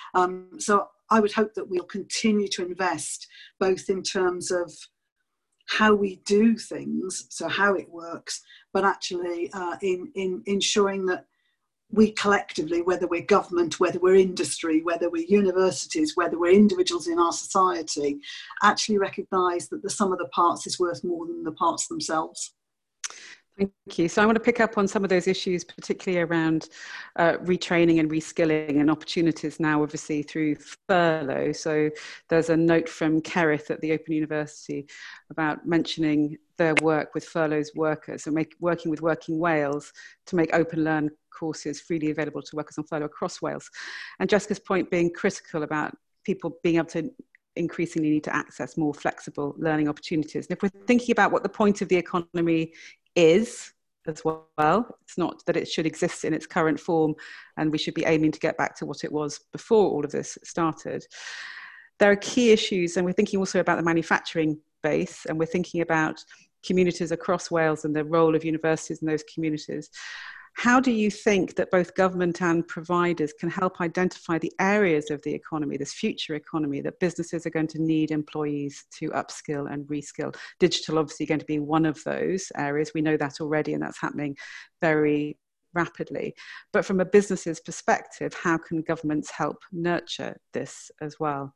So I would hope that we'll continue to invest both in terms of how we do things, so how it works, but actually in ensuring that we collectively, whether we're government, whether we're industry, whether we're universities, whether we're individuals in our society, actually recognise that the sum of the parts is worth more than the parts themselves. Thank you. So I want to pick up on some of those issues, particularly around retraining and reskilling and opportunities now, obviously, through furlough. So there's a note from Kerrith at the Open University about mentioning their work with furloughs workers and working with Working Wales to make open learn courses freely available to workers on furlough across Wales. And Jessica's point being critical about people being able to increasingly need to access more flexible learning opportunities. And if we're thinking about what the point of the economy is as well, it's not that it should exist in its current form and we should be aiming to get back to what it was before all of this started. There are key issues, and we're thinking also about the manufacturing base, and we're thinking about communities across Wales and the role of universities in those communities. How do you think that both government and providers can help identify the areas of the economy, this future economy, that businesses are going to need employees to upskill and reskill? Digital obviously going to be one of those areas. We know that already, and that's happening very rapidly. But from a business's perspective, how can governments help nurture this as well?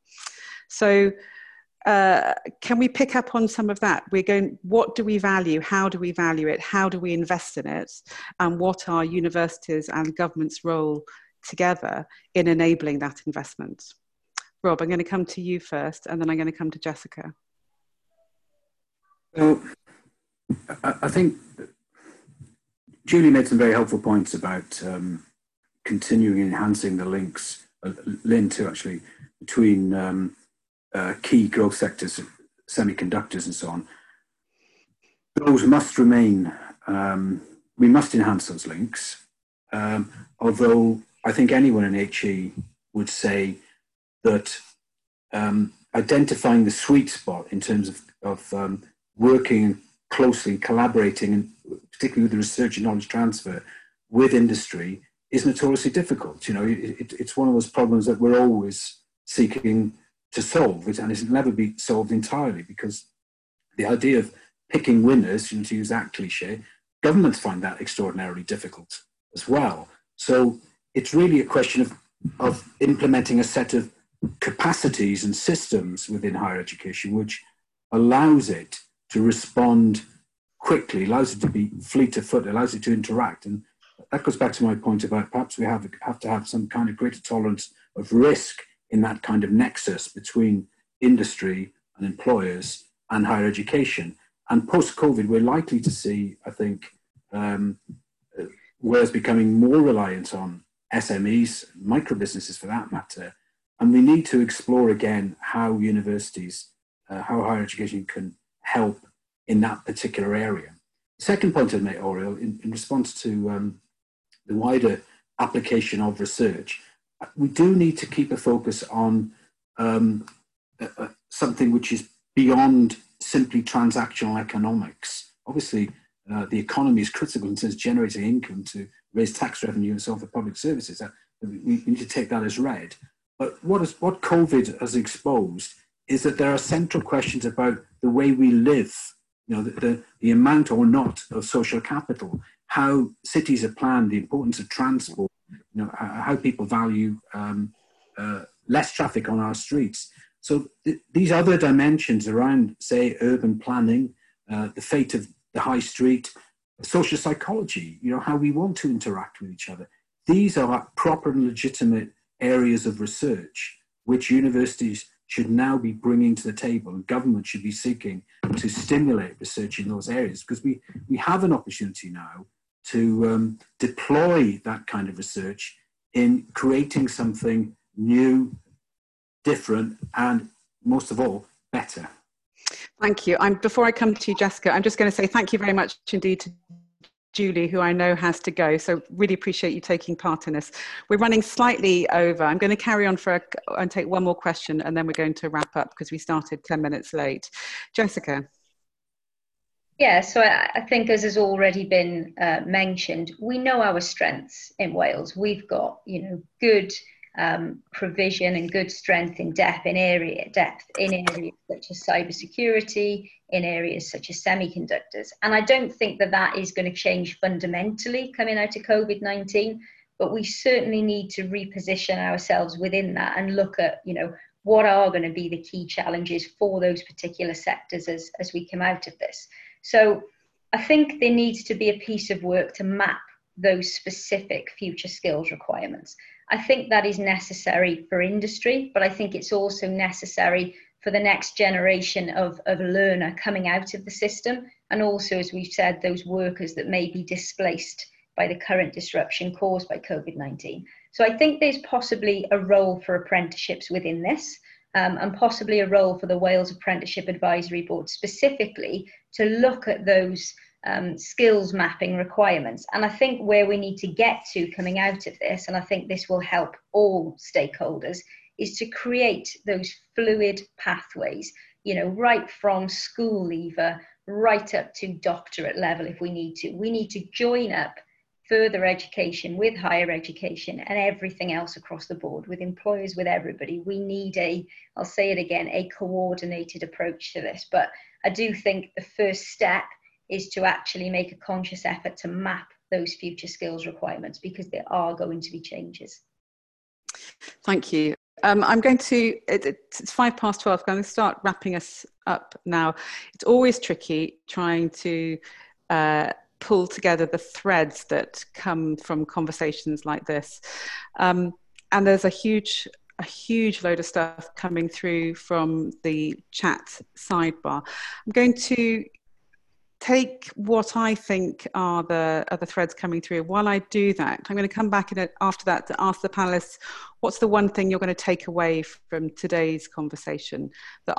So can we pick up on some of that? What do we value? How do we value it? How do we invest in it? And what are universities and government's role together in enabling that investment? Rob, I'm going to come to you first, and then I'm going to come to Jessica. Well, I think Julie made some very helpful points about continuing enhancing the links, Lynn too actually, between key growth sectors, semiconductors and so on. Those must remain, we must enhance those links, although I think anyone in HE would say that identifying the sweet spot in terms of working closely, collaborating, and particularly with the research and knowledge transfer with industry is notoriously difficult. You know, it's one of those problems that we're always seeking to solve, and it'll never be solved entirely, because the idea of picking winners, you know, to use that cliche, governments find that extraordinarily difficult as well. So it's really a question of implementing a set of capacities and systems within higher education which allows it to respond quickly, allows it to be fleet of foot, allows it to interact. And that goes back to my point about perhaps we have to have some kind of greater tolerance of risk in that kind of nexus between industry and employers and higher education. And post-COVID, we're likely to see, I think, Wales becoming more reliant on SMEs, micro businesses for that matter. And we need to explore again how universities, how higher education can help in that particular area. The second point I'd make, Oriel, in response to the wider application of research, we do need to keep a focus on something which is beyond simply transactional economics. Obviously, the economy is critical in terms of generating income to raise tax revenue and so on for public services. We need to take that as read. But what COVID has exposed is that there are central questions about the way we live, you know, the amount or not of social capital, how cities are planned, the importance of transport, you know, how people value less traffic on our streets. So these other dimensions around, say, urban planning, the fate of the high street, social psychology, you know, how we want to interact with each other. These are proper and legitimate areas of research which universities should now be bringing to the table, and government should be seeking to stimulate research in those areas, because we have an opportunity now to deploy that kind of research in creating something new, different, and most of all, better. Thank you. Before I come to you, Jessica, I'm just going to say thank you very much indeed to Julie, who I know has to go. So really appreciate you taking part in this. We're running slightly over. I'm going to carry on and take one more question, and then we're going to wrap up because we started 10 minutes late. Jessica. Yeah, so I think, as has already been mentioned, we know our strengths in Wales. We've got, you know, good provision and good strength in depth in areas such as cybersecurity, in areas such as semiconductors. And I don't think that is going to change fundamentally coming out of COVID-19, but we certainly need to reposition ourselves within that and look at, you know, what are going to be the key challenges for those particular sectors as we come out of this. So I think there needs to be a piece of work to map those specific future skills requirements. I think that is necessary for industry, but I think it's also necessary for the next generation of learner coming out of the system. And also, as we've said, those workers that may be displaced by the current disruption caused by COVID-19. So I think there's possibly a role for apprenticeships within this, and possibly a role for the Wales Apprenticeship Advisory Board specifically to look at those skills mapping requirements. And I think where we need to get to coming out of this, and I think this will help all stakeholders, is to create those fluid pathways, you know, right from school leaver right up to doctorate level if we need to. We need to join up further education with higher education and everything else across the board, with employers, with everybody. We need I'll say it again, a coordinated approach to this. But I do think the first step is to actually make a conscious effort to map those future skills requirements, because there are going to be changes. Thank you. I'm going to, it's 12:05, I'm going to start wrapping us up now. It's always tricky trying to pull together the threads that come from conversations like this. And there's a huge load of stuff coming through from the chat sidebar. I'm going to take what I think are the threads coming through. While I do that, I'm going to come back after that to ask the panelists, what's the one thing you're going to take away from today's conversation that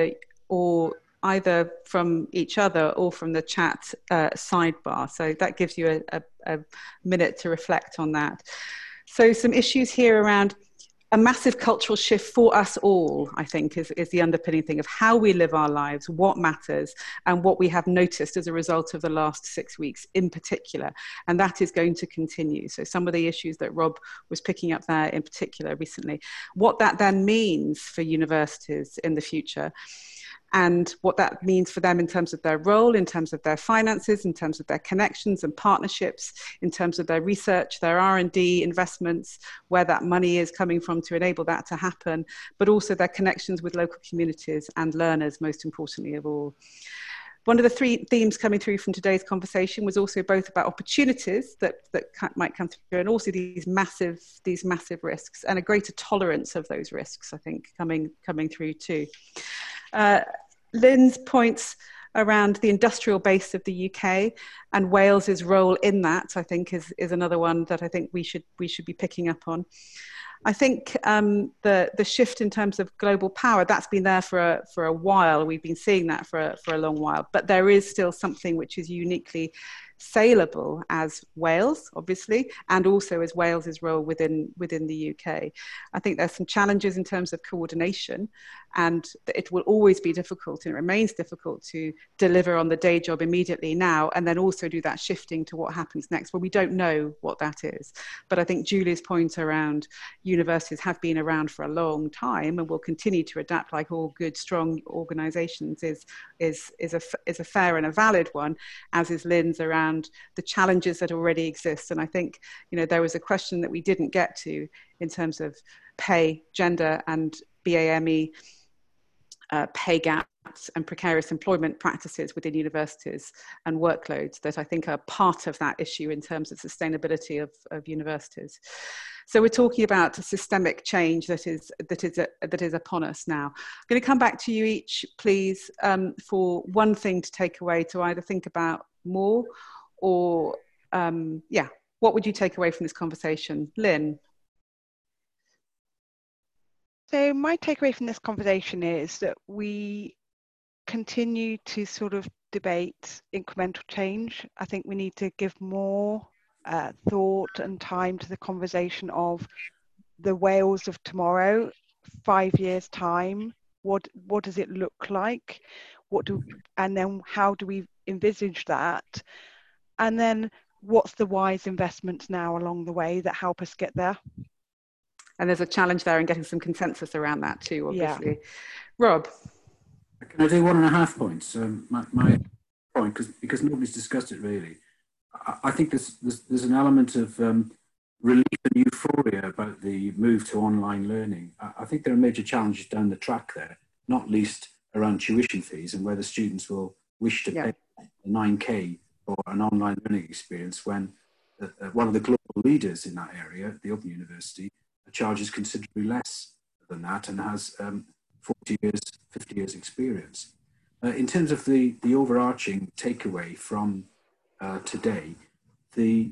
either from each other or from the chat sidebar. So that gives you a minute to reflect on that. So some issues here around a massive cultural shift for us all, I think, is the underpinning thing of how we live our lives, what matters, and what we have noticed as a result of the last 6 weeks in particular. And that is going to continue. So some of the issues that Rob was picking up there in particular recently, what that then means for universities in the future, and what that means for them in terms of their role, in terms of their finances, in terms of their connections and partnerships, in terms of their research, their R&D investments, where that money is coming from to enable that to happen, but also their connections with local communities and learners, most importantly of all. One of the three themes coming through from today's conversation was also both about opportunities that might come through, and also these massive risks, and a greater tolerance of those risks, I think, coming through too. Lynn's points around the industrial base of the UK and Wales's role in that, I think, is another one that I think we should be picking up on. I think the shift in terms of global power, that's been there for a while. We've been seeing that for a long while, but there is still something which is uniquely saleable as Wales, obviously, and also as Wales's role within the UK. I think there's some challenges in terms of coordination, and it will always be difficult, and it remains difficult to deliver on the day job immediately now, and then also do that shifting to what happens next. Well, we don't know what that is. But I think Julie's point around universities have been around for a long time and will continue to adapt like all good, strong organisations is a fair and a valid one, as is Lynn's around the challenges that already exist. And I think, there was a question that we didn't get to in terms of pay, gender and BAME, pay gaps and precarious employment practices within universities and workloads that I think are part of that issue in terms of sustainability of universities. So we're talking about a systemic change that is upon us now. I'm going to come back to you each, please, for one thing to take away, to either think about more or, what would you take away from this conversation? Lynn? So my takeaway from this conversation is that we continue to sort of debate incremental change. I think we need to give more thought and time to the conversation of the Wales of tomorrow, 5 years' time. What does it look like? And then how do we envisage that? And then what's the wise investments now along the way that help us get there? And there's a challenge there in getting some consensus around that too, obviously. Yeah. Rob? Can I do 1.5 points? My point, because nobody's discussed it really. I think there's an element of relief and euphoria about the move to online learning. I think there are major challenges down the track there, not least around tuition fees and whether students will wish to pay 9K for an online learning experience when one of the global leaders in that area, the Open University, charges considerably less than that and has 40 years, 50 years experience. In terms of the overarching takeaway from today, the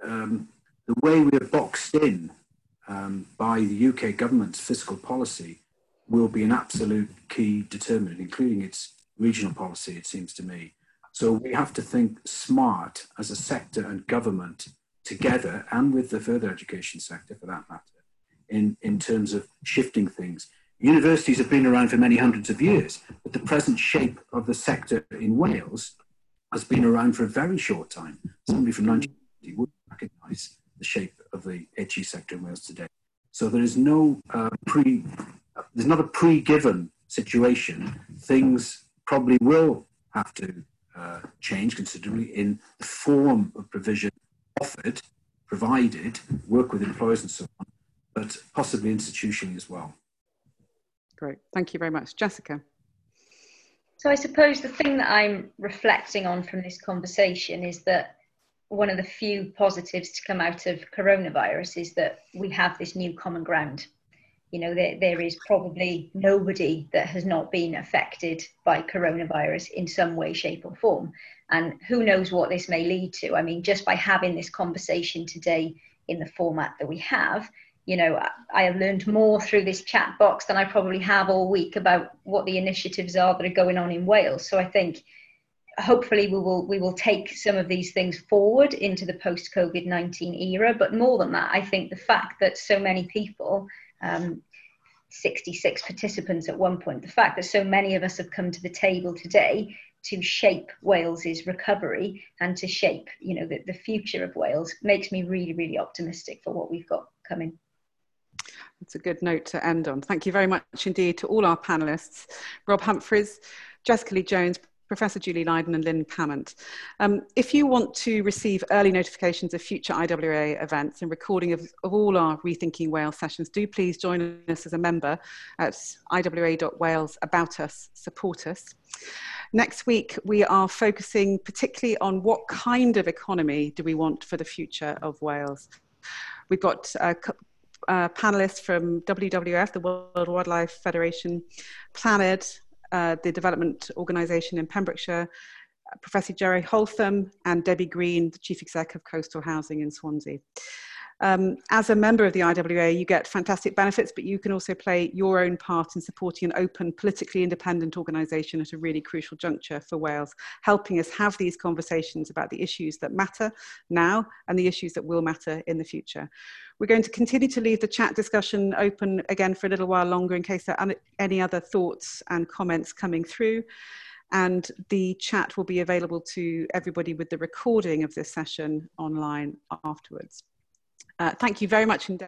way we are boxed in by the UK government's fiscal policy will be an absolute key determinant, including its regional policy, it seems to me. So we have to think smart as a sector and government together, and with the further education sector for that matter, in terms of shifting things. Universities have been around for many hundreds of years, but the present shape of the sector in Wales has been around for a very short time. Somebody from 1990 would recognise the shape of the HE sector in Wales today. So there is no there's not a pre-given situation. Things probably will have to change considerably in the form of provision offered, provided, work with employers and so on, but possibly institutionally as well. Great, thank you very much. Jessica? So I suppose the thing that I'm reflecting on from this conversation is that one of the few positives to come out of coronavirus is that we have this new common ground. There is probably nobody that has not been affected by coronavirus in some way, shape or form. And who knows what this may lead to. I mean, just by having this conversation today in the format that we have, I have learned more through this chat box than I probably have all week about what the initiatives are that are going on in Wales. So I think hopefully we will take some of these things forward into the post-COVID-19 era. But more than that, I think the fact that so many people 66 participants at one point. The fact that so many of us have come to the table today to shape Wales's recovery and to shape, you know, the future of Wales makes me really, really optimistic for what we've got coming. That's a good note to end on. Thank you very much indeed to all our panellists, Rob Humphreys, Jessica Lee-Jones, Professor Julie Lydon and Lynn Pamment. If you want to receive early notifications of future IWA events and recording of all our Rethinking Wales sessions, do please join us as a member at iwa.wales, about us, support us. Next week, we are focusing particularly on what kind of economy do we want for the future of Wales. We've got panellists from WWF, the World Wildlife Federation, Planed, the development organisation in Pembrokeshire, Professor Jerry Holtham and Debbie Green, the Chief Exec of Coastal Housing in Swansea. As a member of the IWA, you get fantastic benefits, but you can also play your own part in supporting an open, politically independent organisation at a really crucial juncture for Wales, helping us have these conversations about the issues that matter now and the issues that will matter in the future. We're going to continue to leave the chat discussion open again for a little while longer in case there are any other thoughts and comments coming through. And the chat will be available to everybody with the recording of this session online afterwards. Thank you very much indeed.